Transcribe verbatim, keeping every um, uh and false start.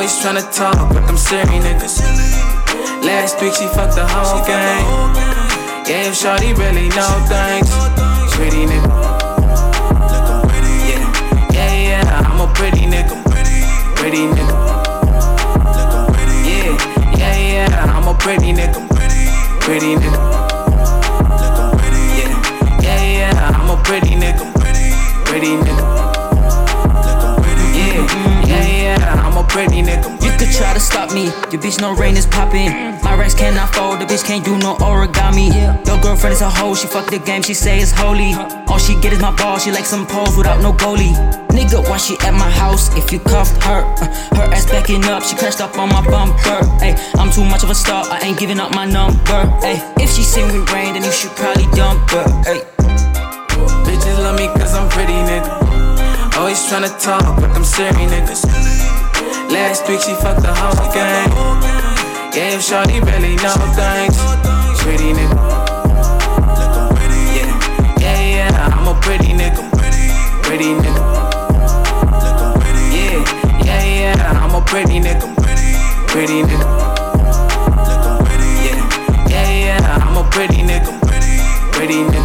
Always tryna talk, but them silly niggas. Last week she fucked the whole gang. Yeah, if shawty really know things. Pretty nigga. Yeah, yeah, yeah, I'm a pretty nigga. Pretty nigga. Yeah, yeah, yeah, I'm a pretty nigga. Pretty nigga. Yeah, yeah, yeah, I'm a pretty nigga. Pretty nigga. Yeah, yeah, yeah, I'm a pretty nigga. You could try to stop me, your bitch no rain is popping. My racks cannot fold, the bitch can't do no origami. Your girlfriend is a hoe, she fuck the game, she say it's holy. All she get is my ball, she like some poles without no goalie. Nigga, why she at my house if you cuffed her? Uh, her ass backing up, she crashed up on my bumper. Ay, I'm too much of a star, I ain't giving up my number. Ay, if she sing with rain, then you should probably dump her. Ay. Bitches love me cause I'm pretty nigga. Always tryna talk, but them silly niggas. Last week she fucked the whole gang. Yeah, if shawty really know things. Pretty nigga. Yeah, yeah, yeah, I'm a pretty nigga. Pretty nigga. Yeah, yeah, yeah, I'm a pretty nigga. Pretty nigga. Yeah, yeah, yeah, I'm a pretty nigga. Pretty nigga.